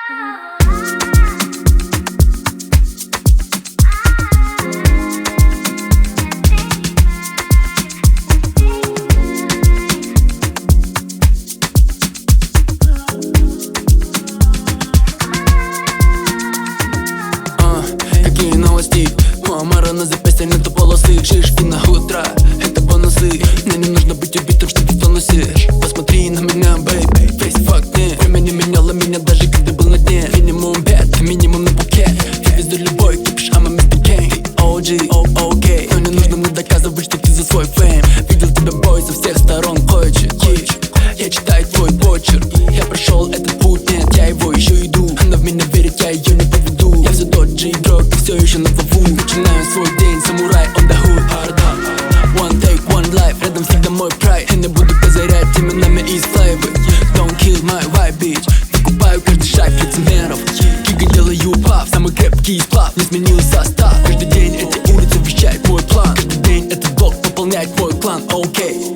Какие новости? У Амара на запястье нету полосы. Шишки на утро, это бонусы. Мне не нужно быть убитым, чтобы в тонусе. Посмотри на меня, бэйби, весь факт не. Время не меняло меня, даже когда был на дне. Минимум бед, минимум на букет. Ты везде любой, кипиш, I'm a Mr. King. OG, окей. Но не нужно мне доказывать, что ты за свой фейм. Видел тебя, бой, со всех сторон хочет. Я читаю твой почерк. Я прошел этот путь, нет, я его еще иду. Она в меня верит, я ее не подведу. Я все тот же игрок, ты все еще на плаву. Начинаю свой день, самурай on the hood. Hard up, one take, one life. Рядом всегда мой прайд. Я не буду козырять именами из флейвы. Don't kill my vibe, bitch. Покупаю каждый шаг лицемеров. Кига делаю пав, самый крепкий сплав. Не сменил состав. Каждый день эти улицы вещают мой план. Каждый день этот блок пополняет твой клан, окей.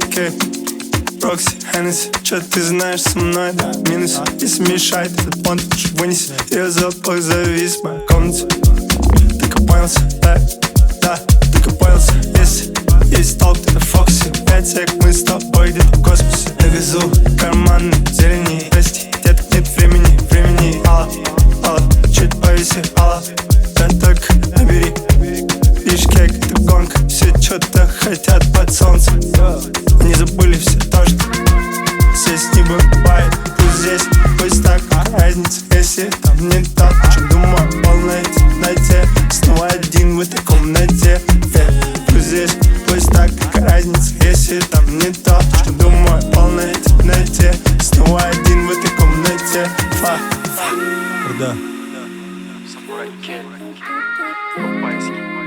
Прокси, Хеннесси, чё ты знаешь со мной, да, минус. Если мешает этот понт, лучше вынеси. Ее запах завис в моей комнате. Ты копался, да, ты копался. Если есть толк, ты на Фоксе. 5 сек, мы с тобой где-то в космосе. На газу, карманы, зелени. Прости, деток, нет времени. Алла, чуть повиси, Алла. Да только набери. Бишкек, это гонка. Все чё-то хотят под солнцем. Они забыли все то, что здесь не бывает. Пусть здесь, пусть так, разница, если там не так. Что думаю, полная темноте. Снова один в этой комнате. Пусть здесь, пусть так, разница, если там не так. Что думаю, полная темноте. Снова один в этой комнате. Да. Самурай King.